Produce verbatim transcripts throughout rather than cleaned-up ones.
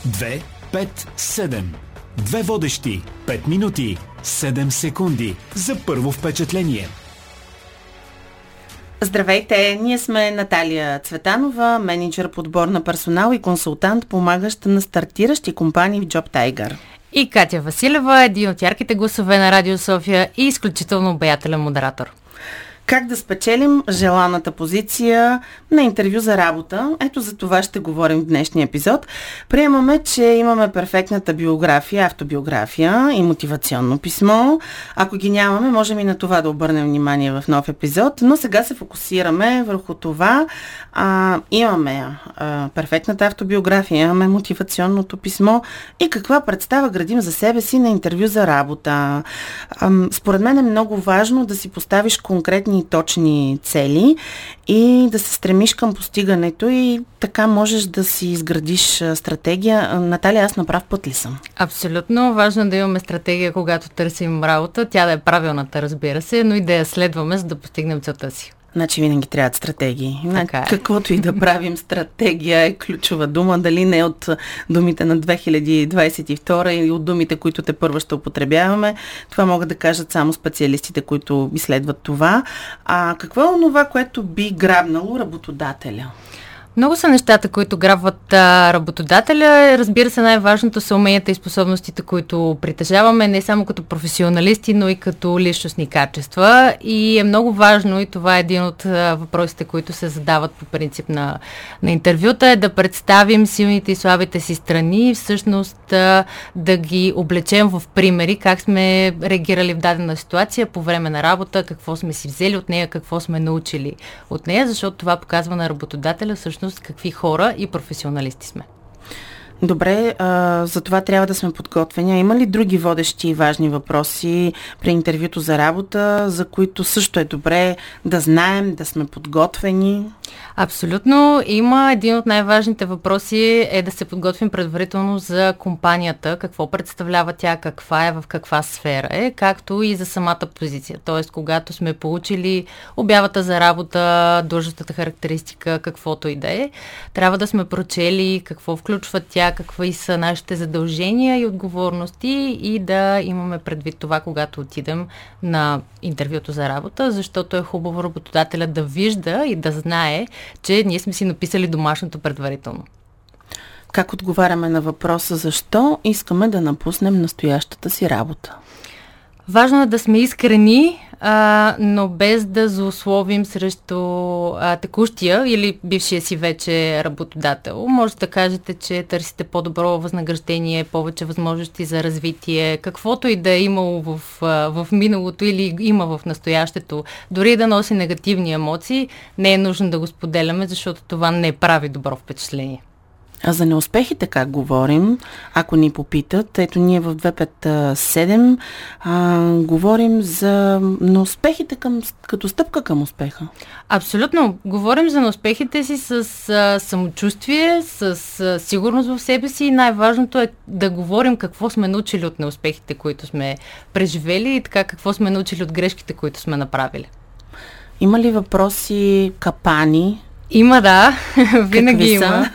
две пет седем. Две водещи, пет минути, седем секунди за първо впечатление. Здравейте, ние сме Наталия Цветанова, мениджър по отбор на персонал и консултант, помагащ на стартиращи компании в JobTiger. И Катя Василева, един от ярките гласове на Радио София и изключително обаятелен модератор. Как да спечелим желаната позиция на интервю за работа? Ето за това ще говорим в днешния епизод. Приемаме, че имаме перфектната биография, автобиография и мотивационно писмо. Ако ги нямаме, можем и на това да обърнем внимание в нов епизод, но сега се фокусираме върху това. А, имаме а, перфектната автобиография, имаме мотивационното писмо и каква представа градим за себе си на интервю за работа. А, според мен е много важно да си поставиш конкретни и точни цели и да се стремиш към постигането и така можеш да си изградиш стратегия. Наталия, аз на прав път ли съм? Абсолютно. Важно е да имаме стратегия, когато търсим работа. Тя да е правилната, разбира се, но и да я следваме, за да постигнем целта си. Значи винаги трябват стратегии. Така е. Каквото и да правим, стратегия е ключова дума. Дали не от думите на две хиляди двадесет и втора или от думите, които те първо ще употребяваме. Това могат да кажат само специалистите, които изследват това. А какво е онова, което би грабнало работодателя? Много са нещата, които грабват а, работодателя. Разбира се, най-важното са уменията и способностите, които притежаваме, не само като професионалисти, но и като личностни качества. И е много важно, и това е един от а, въпросите, които се задават по принцип на, на интервюта, е да представим силните и слабите си страни и всъщност а, да ги облечем в примери, как сме реагирали в дадена ситуация по време на работа, какво сме си взели от нея, какво сме научили от нея, защото това показва на работодателя всъщност какви хора и професионалисти сме. Добре, а, за това трябва да сме подготвени. Има ли други водещи и важни въпроси при интервюто за работа, за които също е добре да знаем, да сме подготвени? Абсолютно. Има един от най-важните въпроси е да се подготвим предварително за компанията, какво представлява тя, каква е, в каква сфера е, както и за самата позиция. Тоест, когато сме получили обявата за работа, длъжностната характеристика, каквото и да е, трябва да сме прочели какво включва тя, какви са нашите задължения и отговорности и да имаме предвид това, когато отидем на интервюто за работа, защото е хубаво работодателя да вижда и да знае, че ние сме си написали домашното предварително. Как отговаряме на въпроса защо искаме да напуснем настоящата си работа? Важно е да сме искрени, а, но без да злословим срещу а, текущия или бившия си вече работодател. Може да кажете, че търсите по-добро възнаграждение, повече възможности за развитие, каквото и да е имало в, в миналото или има в настоящето. Дори да носи негативни емоции, не е нужно да го споделяме, защото това не прави добро впечатление. А за неуспехите как говорим? Ако ни попитат, ето ние в две пет седем а, говорим за неуспехите към, като стъпка към успеха. Абсолютно. Говорим за неуспехите си с а, самочувствие, с а, сигурност в себе си и най-важното е да говорим какво сме научили от неуспехите, които сме преживели и така какво сме научили от грешките, които сме направили. Има ли въпроси капани? Има, да. Винаги има.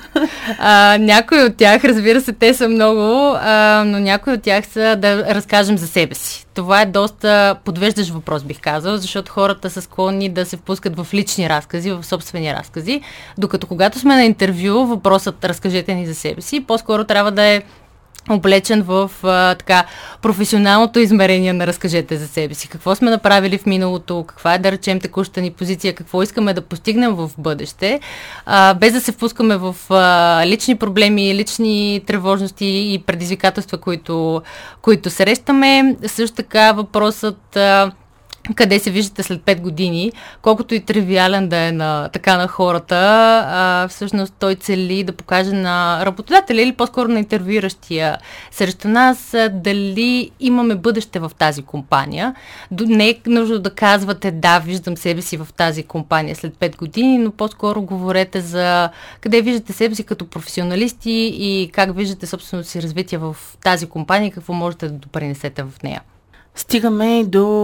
А, някои от тях, разбира се, те са много, а, но някои от тях са да разкажем за себе си. Това е доста подвеждащ въпрос, бих казал, защото хората са склонни да се впускат в лични разкази, в собствени разкази, докато когато сме на интервю, въпросът разкажете ни за себе си, по-скоро трябва да е облечен в а, така професионалното измерение на разкажете за себе си. Какво сме направили в миналото, каква е, да речем, текущата ни позиция, какво искаме да постигнем в бъдеще, а, без да се впускаме в а, лични проблеми, лични тревожности и предизвикателства, които, които срещаме. Също така въпросът а, къде се виждате след пет години, колкото и тривиален да е на, така на хората, а, всъщност той цели да покаже на работодателя или по-скоро на интервюиращия срещу нас дали имаме бъдеще в тази компания. Не е нужно да казвате да, виждам себе си в тази компания след пет години, но по-скоро говорете за къде виждате себе си като професионалисти и как виждате собственото си развитие в тази компания и какво можете да допринесете в нея. Стигаме и до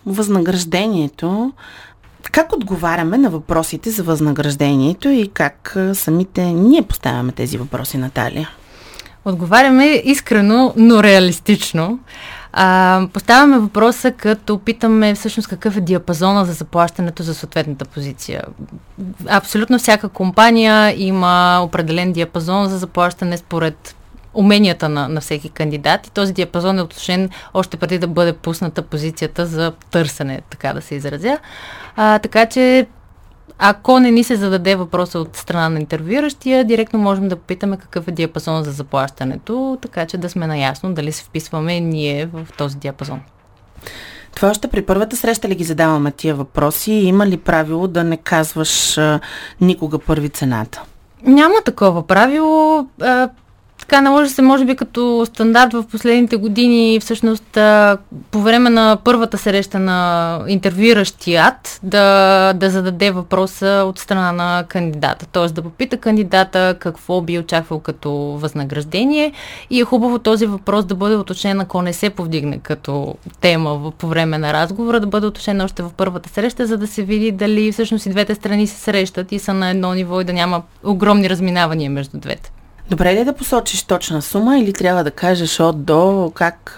възнаграждението. Как отговаряме на въпросите за възнаграждението и как самите ние поставяме тези въпроси, Наталия? Отговаряме искрено, но реалистично. А, поставяме въпроса, като питаме всъщност какъв е диапазона за заплащането за съответната позиция. Абсолютно всяка компания има определен диапазон за заплащане според уменията на, на всеки кандидат и този диапазон е уточнен още преди да бъде пусната позицията за търсене, така да се изразя. А, така че ако не ни се зададе въпроса от страна на интервюиращия, директно можем да попитаме какъв е диапазон за заплащането, така че да сме наясно дали се вписваме ние в този диапазон. Това още при първата среща ли ги задаваме тия въпроси? Има ли правило да не казваш а, никога първи цената? Няма такова правило. А, Така наложи се, може би, като стандарт в последните години, всъщност по време на първата среща на интервюиращият да, да зададе въпроса от страна на кандидата. Т.е. да попита кандидата какво би очаквал като възнаграждение и е хубаво този въпрос да бъде уточнен, ако не се повдигне като тема по време на разговора, да бъде уточнен още в първата среща, за да се види дали всъщност и двете страни се срещат и са на едно ниво и да няма огромни разминавания между двете. Добре ли да посочиш точна сума или трябва да кажеш от до как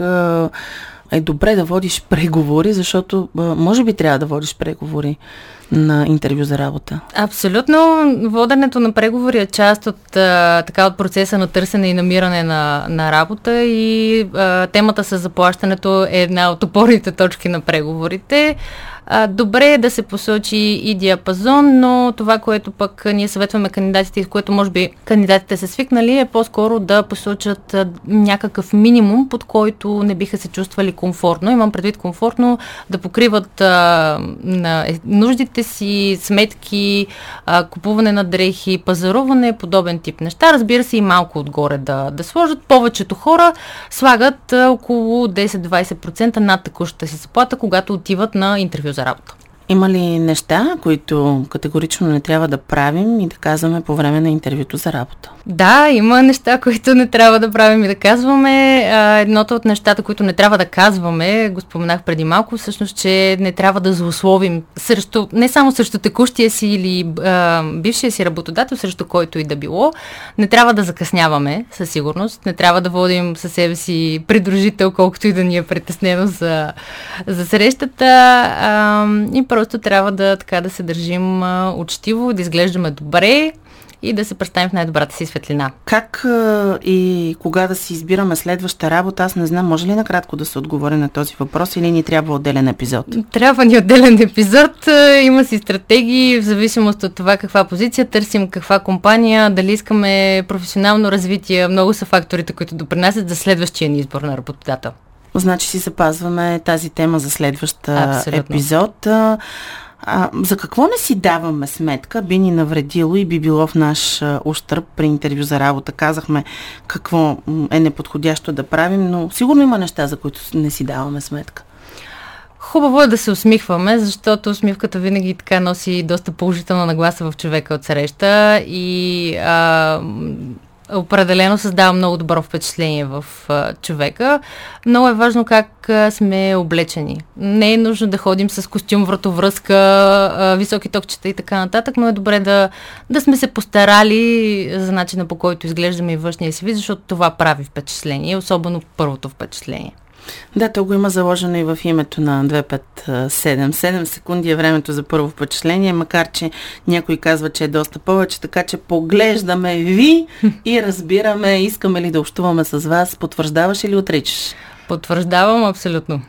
е добре да водиш преговори, защото може би трябва да водиш преговори на интервю за работа? Абсолютно. Воденето на преговори е част от, а, така, от процеса на търсене и намиране на, на работа и а, темата с заплащането е една от опорните точки на преговорите. А, добре е да се посочи и диапазон, но това, което пък ние съветваме кандидатите, и с което може би кандидатите са свикнали, е по-скоро да посочат а, някакъв минимум, под който не биха се чувствали комфортно. Имам предвид комфортно да покриват а, на нуждите си, сметки, а, купуване на дрехи, пазаруване, подобен тип неща. Разбира се, и малко отгоре да, да сложат. Повечето хора слагат а, около десет до двайсет процента над текущата си заплата, когато отиват на интервю за работа. Има ли неща, които категорично не трябва да правим и да казваме по време на интервюто за работа? Да, има неща, които не трябва да правим и да казваме. Едното от нещата, които не трябва да казваме, го споменах преди малко, всъщност, че не трябва да злословим срещу, не само срещу текущия си или а, бившия си работодател, срещу който и да било. Не трябва да закъсняваме, със сигурност. Не трябва да водим със себе си придружител, колкото и да ни е притеснено за, за срещата. А, и просто трябва да, така, да се държим а, учтиво, да изглеждаме добре и да се представим в най-добрата си светлина. Как а, и кога да си избираме следваща работа? Аз не знам, може ли накратко да се отговори на този въпрос или ни трябва отделен епизод? Трябва ни отделен епизод. Има си стратегии в зависимост от това каква позиция търсим, каква компания, дали искаме професионално развитие. Много са факторите, които допринасят за следващия ни избор на работодател. Значи си запазваме тази тема за следваща Абсолютно. епизод. А, а, за какво не си даваме сметка, би ни навредило и би било в наш а, ущърб при интервю за работа? Казахме какво е неподходящо да правим, но сигурно има неща, за които не си даваме сметка. Хубаво е да се усмихваме, защото усмивката винаги така носи доста положителна нагласа в човека от среща и а, определено създава много добро впечатление в а, човека. Много е важно как а, сме облечени. Не е нужно да ходим с костюм, вратовръзка, а, високи токчета и така нататък, но е добре да, да сме се постарали за начина, по който изглеждаме и външния си вид, защото това прави впечатление, особено първото впечатление. Да, то го има заложено и в името на две пет седем. седем секунди е времето за първо впечатление, макар че някой казва, че е доста повече, така че поглеждаме ви и разбираме, искаме ли да общуваме с вас. Потвърждаваш или отричаш? Потвърждавам абсолютно.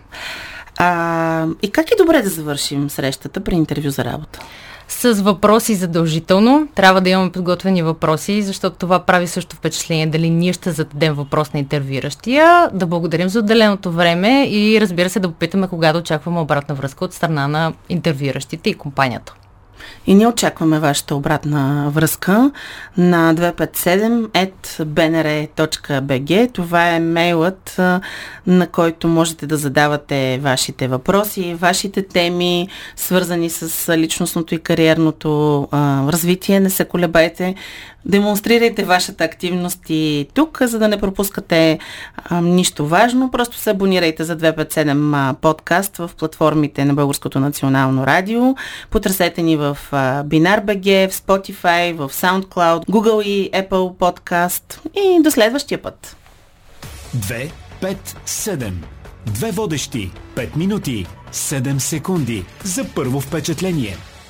А, и как е добре да завършим срещата при интервю за работа? С въпроси задължително. Трябва да имаме подготвени въпроси, защото това прави също впечатление дали ние ще зададем въпрос на интервюиращия, да благодарим за отделеното време и разбира се да попитаме кога да очакваме обратна връзка от страна на интервюиращите и компанията. И ние очакваме вашата обратна връзка на две пет седем ет би ен ар точка би джи. Това е мейлът, на който можете да задавате вашите въпроси, вашите теми, свързани с личностното и кариерното а, развитие. Не се колебайте. Демонстрирайте вашата активност и тук, за да не пропускате а, нищо важно. Просто се абонирайте за двеста петдесет и седем а, подкаст в платформите на Българското национално радио. Потърсете ни в а, Binar.bg, в Spotify, в SoundCloud, Google и Apple Podcast. И до следващия път. две, пет, седем. Две водещи, пет минути, седем секунди за първо впечатление.